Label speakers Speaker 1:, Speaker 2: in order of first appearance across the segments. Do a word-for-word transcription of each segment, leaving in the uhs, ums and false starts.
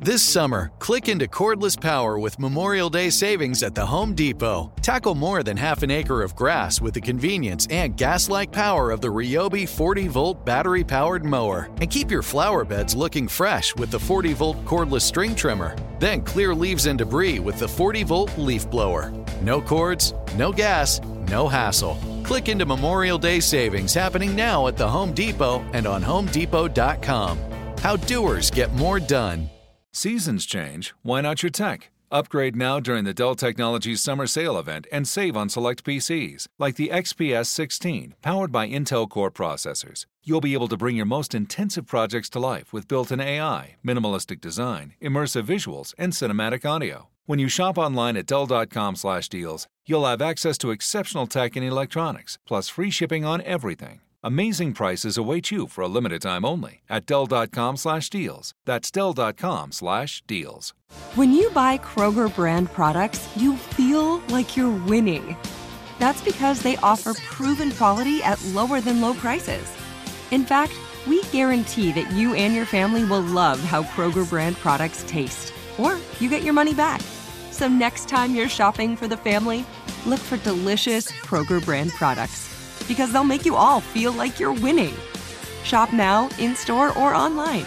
Speaker 1: This summer, click into cordless power with Memorial Day savings at the Home Depot. Tackle more than half an acre of grass with the convenience and gas-like power of the Ryobi forty-volt battery-powered mower. And keep your flower beds looking fresh with the forty-volt cordless string trimmer. Then clear leaves and debris with the forty-volt leaf blower. No cords, no gas, no hassle. Click into Memorial Day savings happening now at the Home Depot and on home depot dot com. How doers get more done.
Speaker 2: Seasons change. Why not your tech? Upgrade now during the Dell Technologies Summer Sale event and save on select P Cs, like the X P S sixteen, powered by Intel Core processors. You'll be able to bring your most intensive projects to life with built-in A I, minimalistic design, immersive visuals, and cinematic audio. When you shop online at Dell dot com slash deals, you'll have access to exceptional tech and electronics, plus free shipping on everything. Amazing prices await you for a limited time only at Dell dot com slash deals. That's Dell dot com slash deals.
Speaker 3: When you buy Kroger brand products, you feel like you're winning. That's because they offer proven quality at lower than low prices. In fact, we guarantee that you and your family will love how Kroger brand products taste, or you get your money back. So next time you're shopping for the family, look for delicious Kroger brand products, because they'll make you all feel like you're winning. Shop now, in-store, or online.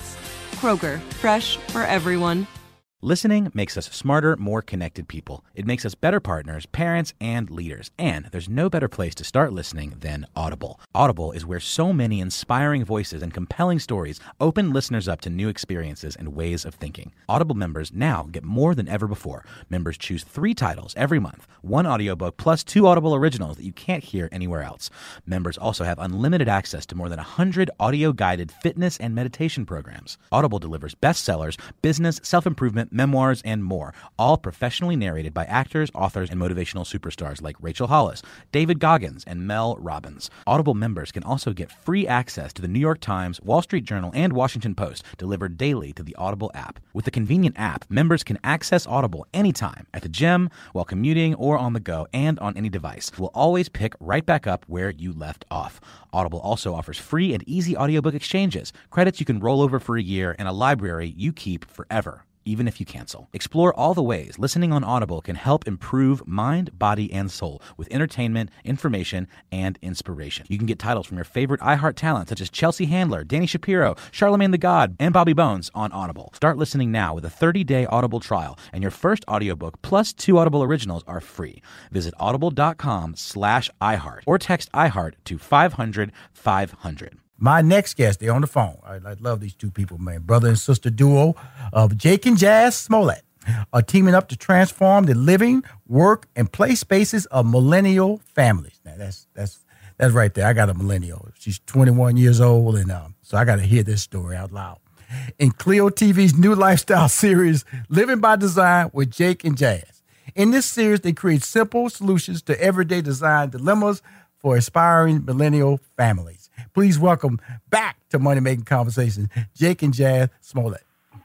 Speaker 3: Kroger, fresh for everyone.
Speaker 4: Listening makes us smarter, more connected people. It makes us better partners, parents, and leaders. And there's no better place to start listening than Audible. Audible is where so many inspiring voices and compelling stories open listeners up to new experiences and ways of thinking. Audible members now get more than ever before. Members choose three titles every month, one audiobook plus two Audible originals that you can't hear anywhere else. Members also have unlimited access to more than one hundred audio-guided fitness and meditation programs. Audible delivers bestsellers, business, self-improvement, memoirs, and more, all professionally narrated by actors, authors, and motivational superstars like Rachel Hollis, David Goggins, and Mel Robbins. Audible members can also get free access to the New York Times, Wall Street Journal, and Washington Post delivered daily to the Audible app. With the convenient app, members can access Audible anytime, at the gym, while commuting, or on the go, and on any device. We'll always pick right back up where you left off. Audible also offers free and easy audiobook exchanges, credits you can roll over for a year, and a library you keep forever, even if you cancel. Explore all the ways listening on Audible can help improve mind, body, and soul with entertainment, information, and inspiration. You can get titles from your favorite iHeart talent such as Chelsea Handler, Danny Shapiro, Charlemagne the God, and Bobby Bones on Audible. Start listening now with a thirty-day Audible trial, and your first audiobook plus two Audible originals are free. Visit audible.com slash iHeart or text iHeart to five hundred five hundred.
Speaker 5: My next guest, they're on the phone. I, I love these two people, man. Brother and sister duo of Jake and Jazz Smollett are teaming up to transform the living, work, and play spaces of millennial families. Now, that's that's that's right there. I got a millennial. She's twenty-one years old, and um, so I got to hear this story out loud. In Clio T V's new lifestyle series, Living by Design with Jake and Jazz. In this series, they create simple solutions to everyday design dilemmas for aspiring millennial families. Please welcome back to Money Making Conversations, Jake and Jazz Smollett.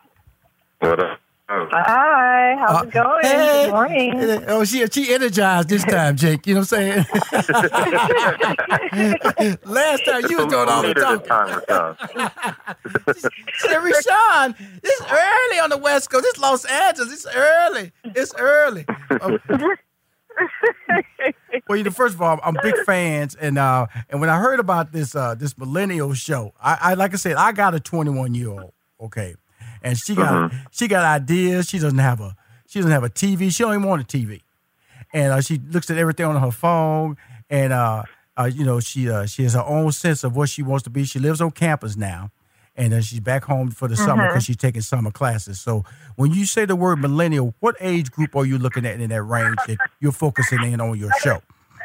Speaker 6: What up?
Speaker 7: Hi, how's uh, it going?
Speaker 5: Hey.
Speaker 7: Good morning.
Speaker 5: Oh, she she energized this time, Jake. You know what I'm saying? Last time you was doing all the talking. Said, Rashawn, this is early on the West Coast. This is Los Angeles. It's early. It's early. Um, well, you know, first of all, I'm big fans, and uh, and when I heard about this uh, this millennial show, I, I like I said, I got a twenty-one year old, okay, and she got mm-hmm. she got ideas. She doesn't have a she doesn't have a T V. She don't even want a T V, and uh, she looks at everything on her phone, and uh, uh, you know, she uh, she has her own sense of what she wants to be. She lives on campus now. And then she's back home for the mm-hmm. summer because she's taking summer classes. So when you say the word millennial, what age group are you looking at in that range that you're focusing in on your show?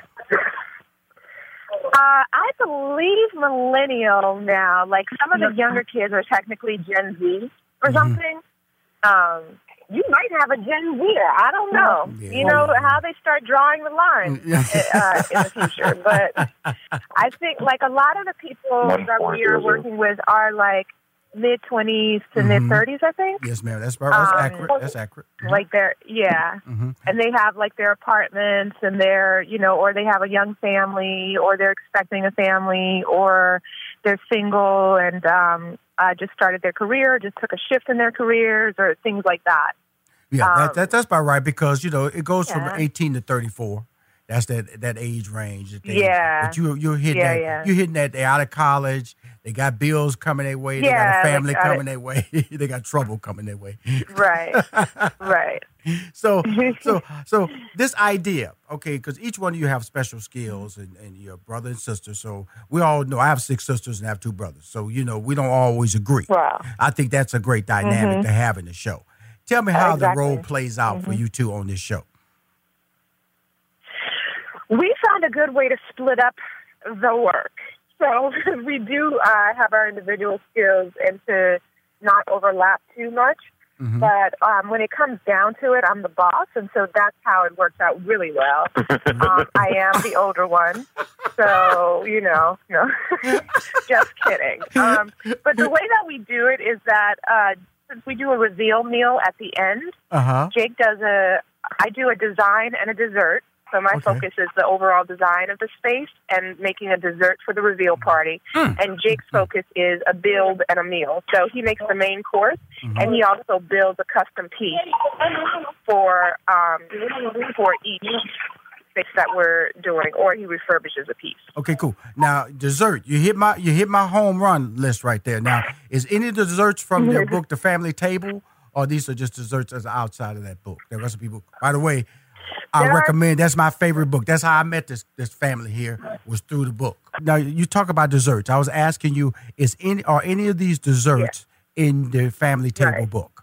Speaker 7: Uh, I believe millennial now. Like some of the younger kids are technically Gen Z or something. Mm-hmm. Um, you might have a Gen Zer. I don't know. Yeah. You know, how they start drawing the line uh, in the future. But I think, like, a lot of the people that we are working with are, like, mid twenties to
Speaker 5: Mhm.
Speaker 7: mid thirties, I think.
Speaker 5: Yes, ma'am. That's right. That's
Speaker 7: Um,
Speaker 5: accurate. That's accurate. Mhm.
Speaker 7: Like they're yeah,
Speaker 5: Mhm.
Speaker 7: and they have like their apartments, and they're you know, or they have a young family, or they're expecting a family, or they're single and um, uh, just started their career, just took a shift in their careers, or things like that.
Speaker 5: Yeah,
Speaker 7: Um,
Speaker 5: that, that, that's about right because, you know, it goes
Speaker 7: yeah.
Speaker 5: from eighteen to thirty-four. That's that that age range. that they-
Speaker 7: Yeah.
Speaker 5: But you, you're hitting
Speaker 7: Yeah,
Speaker 5: that.
Speaker 7: yeah.
Speaker 5: You're hitting that. They're out of college. They got bills coming their way. They got
Speaker 7: Yeah,
Speaker 5: a
Speaker 7: they
Speaker 5: family
Speaker 7: got
Speaker 5: coming
Speaker 7: it.
Speaker 5: their way. They got trouble coming their way.
Speaker 7: Right, right.
Speaker 5: So, so, so this idea, okay, because each one of you have special skills, and, and your brother and sister. So we all know I have six sisters and I have two brothers. So you know we don't always agree.
Speaker 7: Wow.
Speaker 5: I think that's a great dynamic
Speaker 7: Mhm.
Speaker 5: to have in the show. Tell me how
Speaker 7: Exactly.
Speaker 5: the role plays out for
Speaker 7: Mhm.
Speaker 5: you two on this show.
Speaker 7: We found a good way to split up the work. So we do uh, have our individual skills and to not overlap too much.
Speaker 5: Mhm.
Speaker 7: But um, when it comes down to it, I'm the boss, and so that's how it works out really well. um, I am the older one, so, you know, no, just kidding. Um, but the way that we do it is that uh, since we do a reveal meal at the end,
Speaker 5: Uh huh.
Speaker 7: Jake does a, I do a design and a dessert. So my
Speaker 5: Okay.
Speaker 7: focus is the overall design of the space and making a dessert for the reveal party.
Speaker 5: Mm.
Speaker 7: And Jake's focus is a build and a meal. So he makes the main course,
Speaker 5: Mm-hmm.
Speaker 7: and he also builds a custom piece for um, for each space that we're doing, or he refurbishes a piece.
Speaker 5: Okay, cool. Now, dessert. You hit my you hit my home run list right there. Now, is any of the desserts from their book, The Family Table, or these are just desserts as outside of that book, the recipe book? By the way, I
Speaker 7: There are-
Speaker 5: recommend. That's my favorite book. That's how I met this this family here, was through the book. Now, you talk about desserts. I was asking you, is any are any of these desserts in the Family Table
Speaker 7: Right.
Speaker 5: book?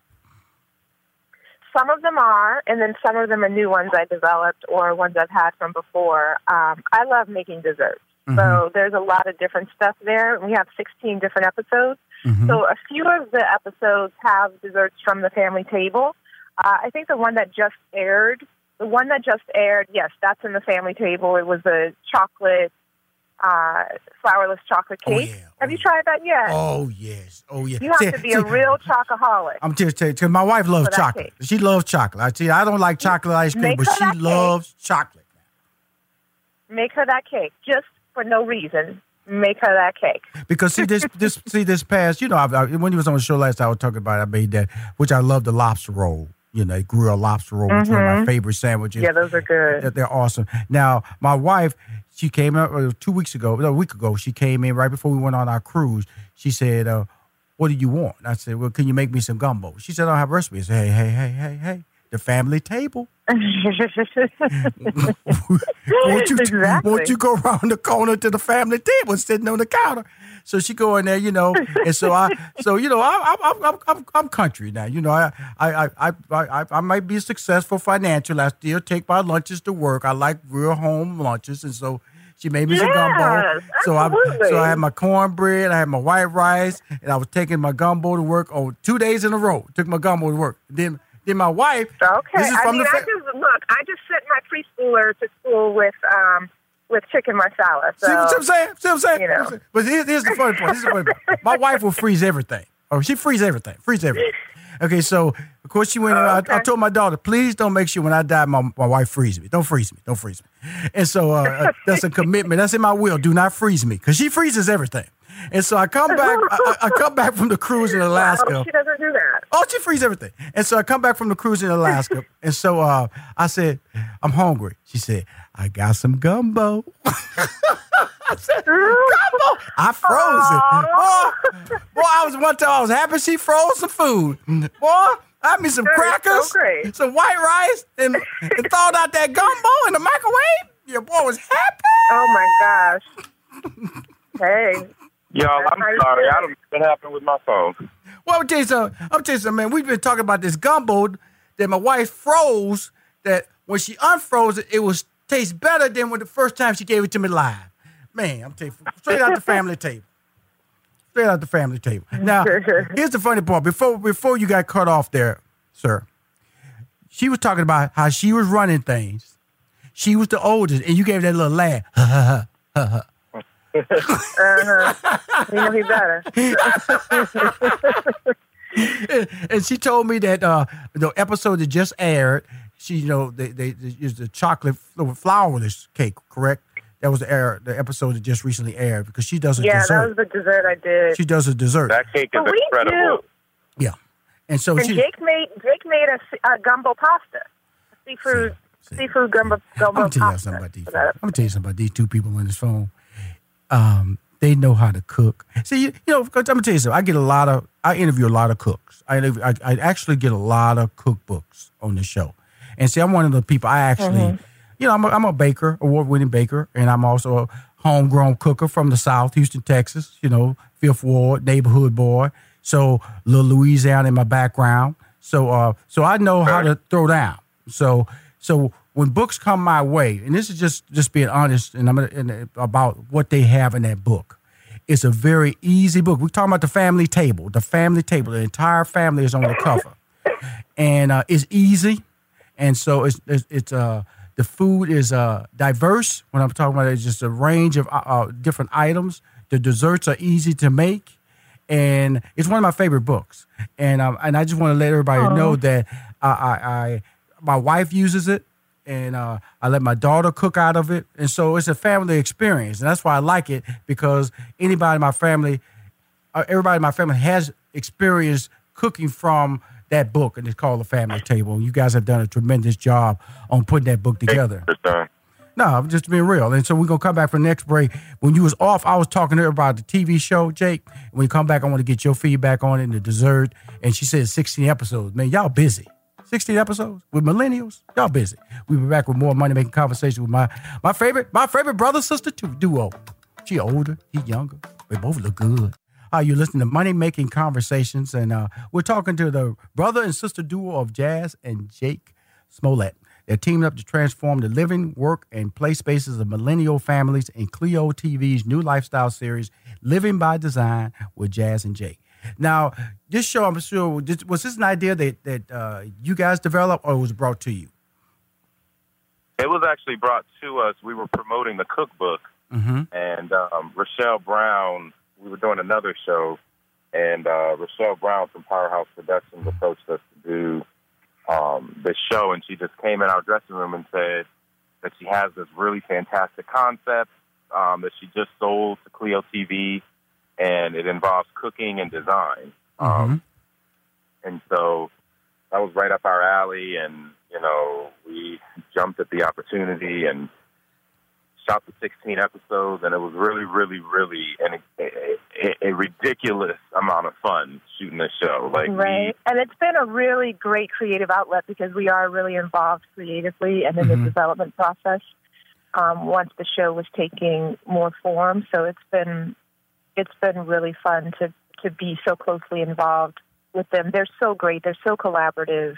Speaker 7: Some of them are, and then some of them are new ones I developed or ones I've had from before. Um, I love making desserts.
Speaker 5: Mm-hmm.
Speaker 7: So there's a lot of different stuff there. We have sixteen different episodes.
Speaker 5: Mhm.
Speaker 7: So a few of the episodes have desserts from the family table. Uh, I think the one that just aired, the one that just aired, yes, that's in the family table. It was a chocolate, uh, flourless chocolate
Speaker 5: Oh,
Speaker 7: cake.
Speaker 5: yeah. Oh,
Speaker 7: Have you
Speaker 5: yeah.
Speaker 7: tried that yet?
Speaker 5: Oh yes, oh yeah.
Speaker 7: You have
Speaker 5: See-
Speaker 7: to be
Speaker 5: see,
Speaker 7: a real chocoholic.
Speaker 5: I'm just telling you, my wife loves
Speaker 7: For that
Speaker 5: chocolate.
Speaker 7: cake.
Speaker 5: She loves chocolate. I tell you, I don't like chocolate ice cream,
Speaker 7: Make
Speaker 5: but
Speaker 7: her
Speaker 5: she
Speaker 7: that cake.
Speaker 5: loves chocolate.
Speaker 7: Make her that cake just for no reason. Make her that cake.
Speaker 5: Because see this, this, see this past, you know, I, I, when he was on the show last, I was talking about. I made that, which I love, the lobster roll. You know, grilled lobster roll, which is one of my favorite sandwiches.
Speaker 7: Yeah, those are good.
Speaker 5: They're, they're awesome. Now, my wife, she came up uh, two weeks ago, no, a week ago. She came in right before we went on our cruise. She said, uh, "What do you want?" And I said, "Well, can you make me some gumbo?" She said, "I don't have a recipe." I said, "Hey, hey, hey, hey, hey, the family table. won't you
Speaker 7: Exactly.
Speaker 5: won't you go around the corner to the family table sitting on the counter?" So she go in there, you know, and so I, so you know, I, I, I'm I'm I'm country now, you know. I I I I I might be successful financially. I still take my lunches to work. I like real home lunches, and so she made me some gumbo.
Speaker 7: Yes,
Speaker 5: So I
Speaker 7: absolutely.
Speaker 5: so I had my cornbread, I had my white rice, and I was taking my gumbo to work on two days in a row. Took my gumbo to work. Then then my wife.
Speaker 7: Okay.
Speaker 5: This is
Speaker 7: I
Speaker 5: from
Speaker 7: mean,
Speaker 5: the
Speaker 7: I
Speaker 5: fa-
Speaker 7: just look. I just sent my preschooler to school with um with chicken marsala. So
Speaker 5: See what I'm saying? See what I'm saying?
Speaker 7: you know.
Speaker 5: But here's, here's the funny part. Here's the funny part. My wife will freeze everything. Oh, she freeze everything. Freeze everything. Okay, so of course she went in. I, I
Speaker 7: Okay.
Speaker 5: told my daughter, please don't make sure when I die, my, my wife freeze me. Don't freeze me. Don't freeze me. And so uh, uh, that's a commitment. That's in my will. Do not freeze me, because she freezes everything. And so I come back. I, I I come back from the cruise in Alaska.
Speaker 7: Oh, she doesn't do that.
Speaker 5: Oh, she frees everything. And so I come back from the cruise in Alaska. And so uh, I said, I'm hungry. She said, I got some gumbo. I said, gumbo. I froze it. Boy, boy, I was one time I was happy she froze some food. Boy, I had me some
Speaker 7: That is
Speaker 5: crackers,
Speaker 7: so great.
Speaker 5: some white rice, and, and thawed out that gumbo in the microwave. Your boy was happy.
Speaker 7: Oh my gosh. Hey.
Speaker 6: Y'all, I'm
Speaker 7: How you
Speaker 6: sorry.
Speaker 7: doing?
Speaker 6: I don't know what happened with my phone.
Speaker 5: Well, I'm tell you something. I'm tell you something, man. We've been talking about this gumbo that my wife froze. That when she unfroze it, it was taste better than when the first time she gave it to me live. Man, I'm telling you, straight out the family table. Straight out the family table. Now, here's the funny part. Before before you got cut off there, sir, she was talking about how she was running things. She was the oldest, and you gave that little laugh.
Speaker 7: uh-huh. You know he better.
Speaker 5: and, and she told me that uh, the episode that just aired, she, you know, they, they, they used the chocolate flourless cake, correct? That was the air, the episode that just recently aired because she does a
Speaker 7: yeah,
Speaker 5: dessert.
Speaker 7: Yeah, that was the dessert I did.
Speaker 5: She does a dessert.
Speaker 6: That cake is
Speaker 7: but we
Speaker 6: incredible.
Speaker 7: Do.
Speaker 5: Yeah. And so
Speaker 7: and
Speaker 5: she,
Speaker 7: Jake made Jake made a, a gumbo pasta, a seafood see, see. seafood gumbo gumbo
Speaker 5: I'm gonna tell you
Speaker 7: pasta.
Speaker 5: something about these. I'm gonna tell you something about these two people on this phone. Um, they know how to cook. See, you, you know, I'm gonna tell you something. I get a lot of. I interview a lot of cooks. I I, I actually get a lot of cookbooks on the show, and see, I'm one of the people. I actually, mm-hmm. you know, I'm a, I'm a baker, award-winning baker, and I'm also a homegrown cooker from the South, Houston, Texas. You know, Fifth Ward neighborhood boy. So little Louisiana in my background. So uh, so I know how to throw down. So so when books come my way, and this is just just being honest, and I'm gonna, and about what they have in that book. It's a very easy book. We're talking about the family table. The family table. The entire family is on the cover, and uh, it's easy. And so it's it's, it's uh the food is uh diverse. When I'm talking about it, it's just a range of uh, different items. The desserts are easy to make. And it's one of my favorite books, and um, and I just want to let everybody Aww. know that I, I, I my wife uses it, and uh, I let my daughter cook out of it, and so it's a family experience, and that's why I like it because anybody in my family, uh, everybody in my family has experienced cooking from that book, and it's called The Family Table. And you guys have done a tremendous job on putting that book together. No, I'm just being real. And so we're going to come back for the next break. When you was off, I was talking to her about the T V show, Jake. When you come back, I want to get your feedback on it and the dessert. And she said sixteen episodes. Man, y'all busy. sixteen episodes with millennials? Y'all busy. We'll be back with more money-making conversation with my my favorite my favorite brother-sister duo. She older, he younger. They both look good. Uh, you're listening to Money-Making Conversations, and uh, we're talking to the brother and sister duo of Jazz and Jake Smollett. They're teaming up to transform the living, work, and play spaces of millennial families in Clio T V's new lifestyle series, Living by Design with Jazz and Jake. Now, this show, I'm sure, was this an idea that, that uh, you guys developed or was brought to you?
Speaker 6: It was actually brought to us. We were promoting the cookbook,
Speaker 5: mm-hmm.
Speaker 6: and um, Rochelle Brown, we were doing another show, and uh, Rochelle Brown from Powerhouse Productions approached us to do um, this show, and she just came in our dressing room and said that she has this really fantastic concept um, that she just sold to Clio T V, and it involves cooking and design.
Speaker 5: Mm-hmm.
Speaker 6: Um, and so that was right up our alley, and, you know, we jumped at the opportunity and shot the sixteen episodes, and it was really, really, really an, a, a, a ridiculous amount of fun shooting this show. Like,
Speaker 7: right.
Speaker 6: We,
Speaker 7: and it's been a really great creative outlet because we are really involved creatively and in
Speaker 5: mm-hmm.
Speaker 7: the development process um, once the show was taking more form. So it's been it's been really fun to, to be so closely involved with them. They're so great. They're so collaborative.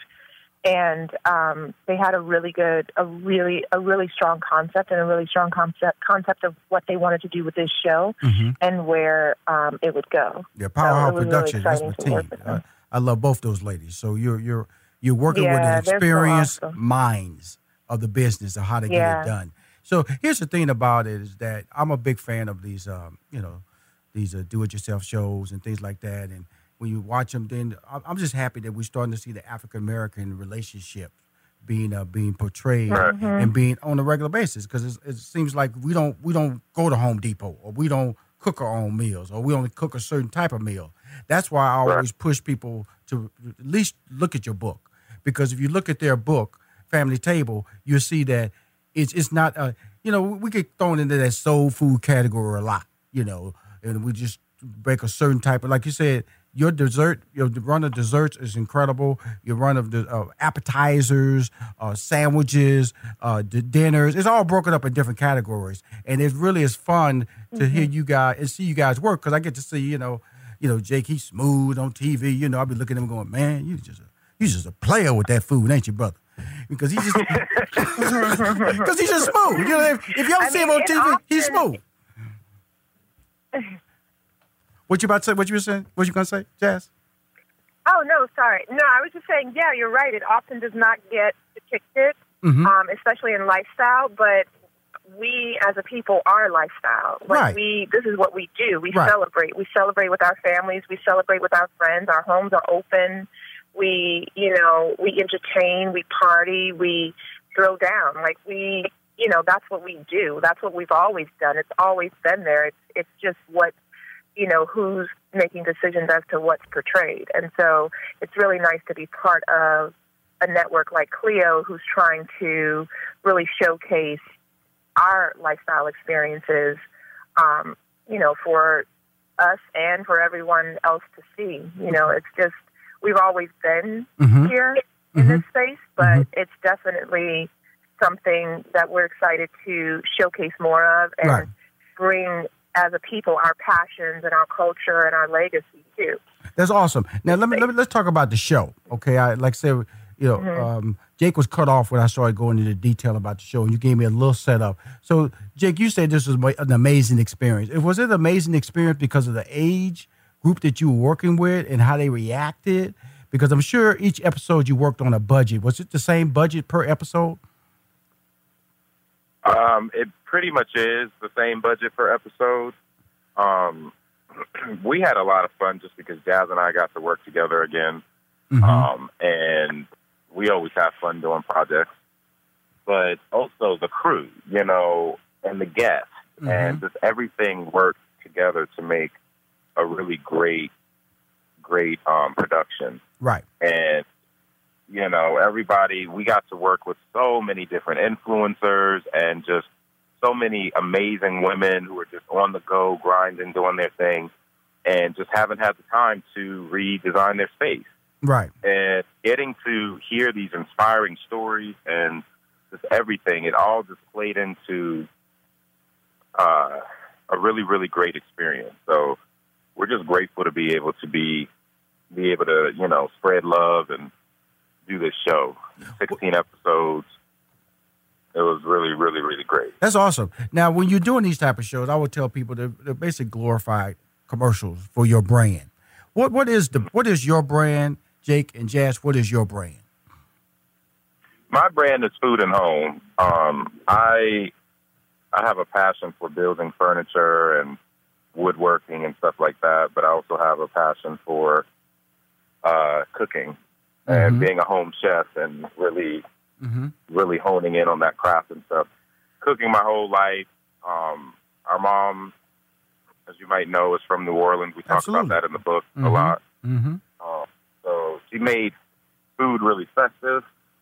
Speaker 7: And um, they had a really good, a really, a really strong concept and a really strong concept concept of what they wanted to do with this show
Speaker 5: mm-hmm.
Speaker 7: and where um, it would go.
Speaker 5: Yeah, Powerhouse
Speaker 7: so
Speaker 5: Productions.
Speaker 7: Really
Speaker 5: That's my team. I, I love both those ladies. So you're you're you're working
Speaker 7: yeah,
Speaker 5: with experienced
Speaker 7: so awesome.
Speaker 5: minds of the business of how to
Speaker 7: yeah.
Speaker 5: get it done. So here's the thing about it is that I'm a big fan of these, um, you know, these uh, do-it-yourself shows and things like that, and when you watch them, then I'm just happy that we're starting to see the African-American relationship being uh, being portrayed
Speaker 6: mm-hmm.
Speaker 5: and being on a regular basis, because it seems like we don't we don't go to Home Depot, or we don't cook our own meals, or we only cook a certain type of meal. That's why I always push people to at least look at your book, because if you look at their book, Family Table, you'll see that it's it's not a, you know, we get thrown into that soul food category a lot, you know, and we just make a certain type of, like you said, your dessert, your run of desserts is incredible. Your run of the uh, appetizers, uh, sandwiches, uh, the dinners, it's all broken up in different categories, and it really is fun to mm-hmm. hear you guys and see you guys work, because I get to see, you know, you know, Jake, he's smooth on T V. You know, I'll be looking at him going, man, you just a, you just a player with that food, ain't you, brother? Because he's just because he's just smooth. You know, if, if y'all I see mean, him on T V, often, he's smooth. What you about to say? What you were saying? What you gonna say, Jazz?
Speaker 7: Oh no, sorry. No, I was just saying. Yeah, you're right. It often does not get depicted,
Speaker 5: mm-hmm.
Speaker 7: um, especially in lifestyle. But we as a people are lifestyle. Like
Speaker 5: Right.
Speaker 7: we, this is what we do. We
Speaker 5: Right.
Speaker 7: celebrate. We celebrate with our families. We celebrate with our friends. Our homes are open. We, you know, we entertain. We party. We throw down. Like we, you know, that's what we do. That's what we've always done. It's always been there. It's it's just what, you know, who's making decisions as to what's portrayed. And so it's really nice to be part of a network like Clio who's trying to really showcase our lifestyle experiences, um, you know, for us and for everyone else to see. You know, it's just, we've always been
Speaker 5: Mm-hmm.
Speaker 7: here in
Speaker 5: Mhm.
Speaker 7: this space, but
Speaker 5: Mhm.
Speaker 7: it's definitely something that we're excited to showcase more of and
Speaker 5: Right.
Speaker 7: bring as a people our passions and our culture and our legacy too.
Speaker 5: That's awesome. Now let me, let me let's talk about the show. Okay, I like I said, you know,
Speaker 7: Mhm.
Speaker 5: um, Jake was cut off when I started going into detail about the show, and you gave me a little setup. So, Jake, you said this was ma- an amazing experience. Was it an amazing experience because of the age group that you were working with and how they reacted? Because I'm sure each episode you worked on a budget. Was it the same budget per episode?
Speaker 6: Um, it pretty much is the same budget per episode. Um, we had a lot of fun just because Jazz and I got to work together again.
Speaker 5: Mhm.
Speaker 6: Um, and we always have fun doing projects. But also the crew, you know, and the guests.
Speaker 5: Mhm.
Speaker 6: And just everything worked together to make a really great, great um, production.
Speaker 5: Right.
Speaker 6: And, you know, everybody, we got to work with so many different influencers and just so many amazing women who are just on the go, grinding, doing their thing, and just haven't had the time to redesign their space.
Speaker 5: Right.
Speaker 6: And getting to hear these inspiring stories and just everything, it all just played into uh, a really, really great experience. So we're just grateful to be able to be be able to, you know, spread love and do this show. sixteen episodes. It was really, really, really great.
Speaker 5: That's awesome. Now, when you're doing these type of shows, I would tell people they're, they're basically glorified commercials for your brand. What what is the what is your brand, Jake and Jazz? What is your brand?
Speaker 6: My brand is Food and Home. Um, I I have a passion for building furniture and woodworking and stuff like that, but I also have a passion for uh, cooking and
Speaker 5: Mhm.
Speaker 6: being a home chef and really,
Speaker 5: Mm-hmm.
Speaker 6: really honing in on that craft and stuff. Cooking my whole life. Um, our mom, as you might know, is from New Orleans. We talk
Speaker 5: Absolutely.
Speaker 6: about that in the book
Speaker 5: Mhm.
Speaker 6: a lot.
Speaker 5: Mm-hmm.
Speaker 6: Uh, so she made food really festive.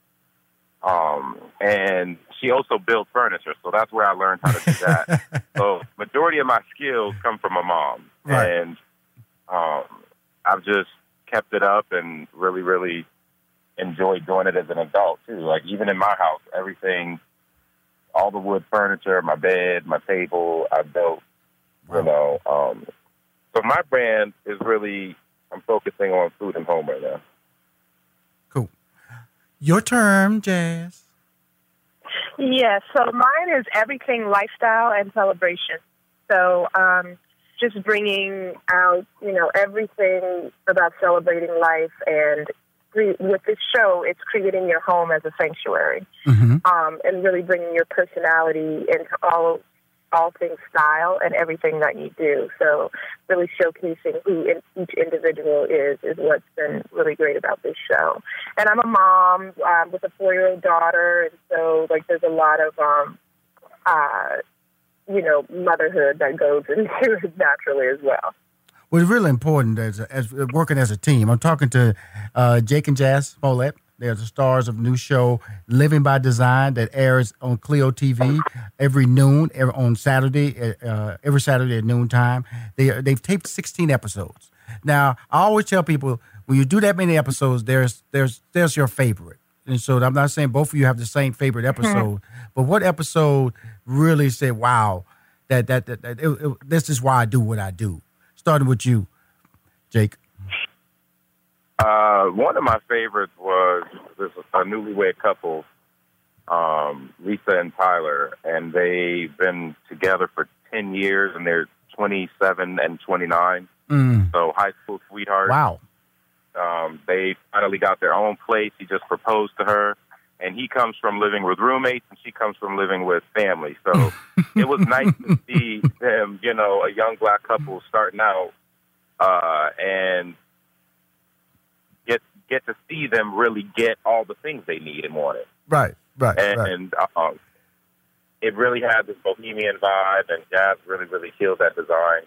Speaker 6: Um, and she also built furniture, so that's where I learned how to do that. So majority of my skills come from my mom.
Speaker 5: Right.
Speaker 6: And um, I've just kept it up and really, really enjoyed doing it as an adult, too. Like, even in my house, everything, all the wood furniture, my bed, my table, I built, you know. Um, so my brand is really, I'm focusing on Food and Home right now.
Speaker 5: Cool. Your turn, Jazz.
Speaker 7: Yeah, so mine is everything lifestyle and celebration. So um, just bringing out, you know, everything about celebrating life. And cre- with this show, it's creating your home as a sanctuary,
Speaker 5: Mm-hmm.
Speaker 7: um, and really bringing your personality into all all things style and everything that you do. So really showcasing who in, each individual is is what's been really great about this show. And I'm a mom um, with a four-year-old daughter, and so like there's a lot of um, uh, you know, motherhood that goes into it naturally as well.
Speaker 5: Well, it's really important as as working as a team. I'm talking to uh, Jake and Jazz Smollett. They're the stars of a new show, Living by Design, that airs on Clio T V every noon every, on Saturday, uh, every Saturday at noontime. They they've taped sixteen episodes. Now, I always tell people when you do that many episodes, there's there's there's your favorite. And so I'm not saying both of you have the same favorite episode, but what episode really said, "Wow, that that, that, that it, it, this is why I do what I do." Starting with you, Jake.
Speaker 6: Uh, one of my favorites was this a newlywed couple, um, Lisa and Tyler, and they've been together for ten years, and they're twenty-seven and twenty-nine.
Speaker 5: Mm.
Speaker 6: So high school sweethearts.
Speaker 5: Wow.
Speaker 6: Um, they finally got their own place. He just proposed to her, and he comes from living with roommates, and she comes from living with family. So it was nice to see them, you know, a young black couple starting out, uh, and get get to see them really get all the things they need and wanted.
Speaker 5: Right, right,
Speaker 6: and,
Speaker 5: right.
Speaker 6: And um, it really had this bohemian vibe, and Jazz really, really killed that design.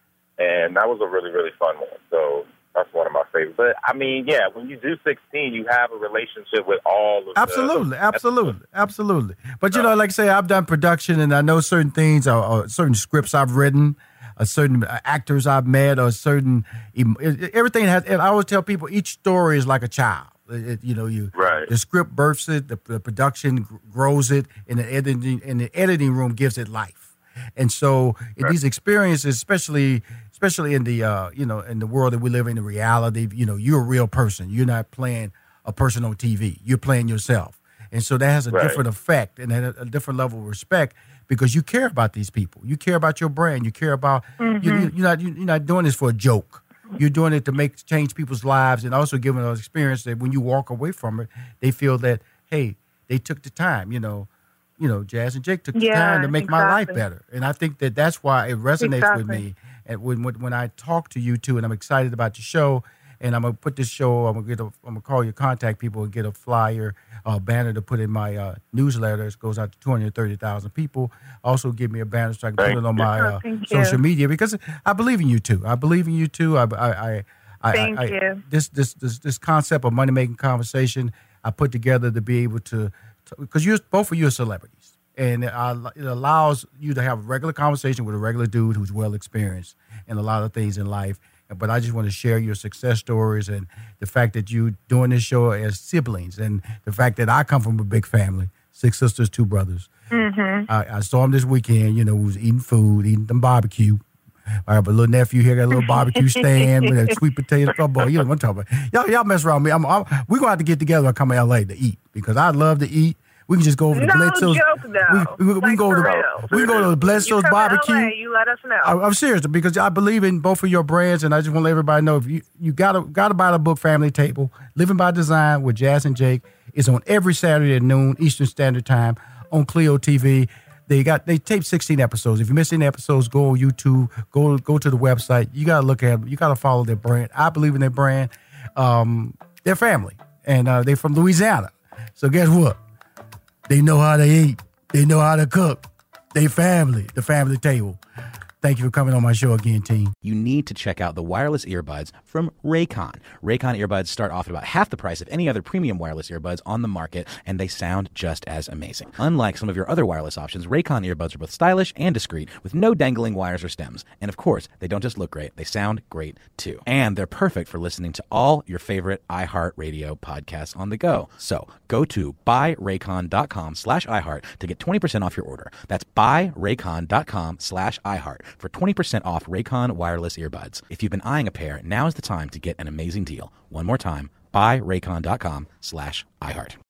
Speaker 6: And that was a really, really fun one. So that's one of my favorites. But, I mean, yeah, when you do sixteen, you have a relationship with all of
Speaker 5: Absolutely,
Speaker 6: the...
Speaker 5: absolutely, absolutely. But, you know, like I say, I've done production, and I know certain things, or, or certain scripts I've written, or certain actors I've met, or certain... Everything has... I always tell people each story is like a child. It, you know, you
Speaker 6: right.
Speaker 5: the script births it, the, the production grows it, and the editing and the editing room gives it life. And so, in
Speaker 6: right.
Speaker 5: these experiences, especially especially in the uh, you know in the world that we live in, the reality, you know, you're a real person. You're not playing a person on T V. You're playing yourself, and so that has a right. different effect and a, a different level of respect because you care about these people. You care about your brand. You care about mm-hmm. you, you're not you're not doing this for a joke. You're doing it to make change people's lives and also giving us experience that when you walk away from it, they feel that, hey, they took the time, you know, you know, Jazz and Jake took the
Speaker 7: yeah,
Speaker 5: time to make
Speaker 7: exactly.
Speaker 5: my life better. And I think that that's why it resonates
Speaker 7: exactly.
Speaker 5: with me. And when, when when I talk to you two, and I'm excited about your show, and I'm gonna put this show, I'm gonna get a, I'm gonna call your contact people and get a flyer, a banner to put in my uh, newsletter. It goes out to two hundred thirty thousand people. Also, give me a banner so I can
Speaker 6: Thank
Speaker 5: put it on
Speaker 6: you.
Speaker 5: my uh,
Speaker 7: oh,
Speaker 5: social media because I believe in you too. I believe in you too. I I I, I,
Speaker 7: thank
Speaker 5: I,
Speaker 7: you.
Speaker 5: This this this this concept of money making conversation I put together to be able to because you both of you are celebrities. And it, uh, it allows you to have a regular conversation with a regular dude who's well experienced in a lot of things in life. But I just want to share your success stories and the fact that you doing this show as siblings and the fact that I come from a big family, six sisters, two brothers.
Speaker 7: Mm-hmm.
Speaker 5: I, I saw him this weekend, you know, we was eating food, eating them barbecue. I have a little nephew here, got a little barbecue stand with a sweet potato crumble. You know what I'm talking about. Y'all, y'all mess around with me. I'm, I'm, we're going to have to get together and come to L A to eat because I love to eat. We can just go over to
Speaker 7: no
Speaker 5: Bledsoe's.
Speaker 7: joke, though.
Speaker 5: We, we, we,
Speaker 7: like,
Speaker 5: can go to
Speaker 7: real.
Speaker 5: we can go to Bledsoe's
Speaker 7: you come
Speaker 5: barbecue.
Speaker 7: To L A, you let us know.
Speaker 5: I, I'm serious because I believe in both of your brands, and I just want to let everybody know if you you gotta gotta buy the book Family Table, Living by Design with Jazz and Jake. It's on every Saturday at noon Eastern Standard Time on Clio T V. They got they taped sixteen episodes. If you miss any episodes, go on YouTube. Go go to the website. You gotta look at them. You gotta follow their brand. I believe in their brand. Um, they're family, and uh, they're from Louisiana. So guess what? They know how to eat. They know how to cook. They family, the Family Table. Thank you for coming on my show again, team.
Speaker 4: You need to check out the wireless earbuds from Raycon. Raycon earbuds start off at about half the price of any other premium wireless earbuds on the market, and they sound just as amazing. Unlike some of your other wireless options, Raycon earbuds are both stylish and discreet, with no dangling wires or stems. And of course, they don't just look great, they sound great too. And they're perfect for listening to all your favorite iHeartRadio podcasts on the go. So go to buyraycon.com slash iHeart to get twenty percent off your order. That's buyraycon.com slash iHeart. For twenty percent off Raycon wireless earbuds. If you've been eyeing a pair, now is the time to get an amazing deal. One more time, buyraycon.com slash iHeart.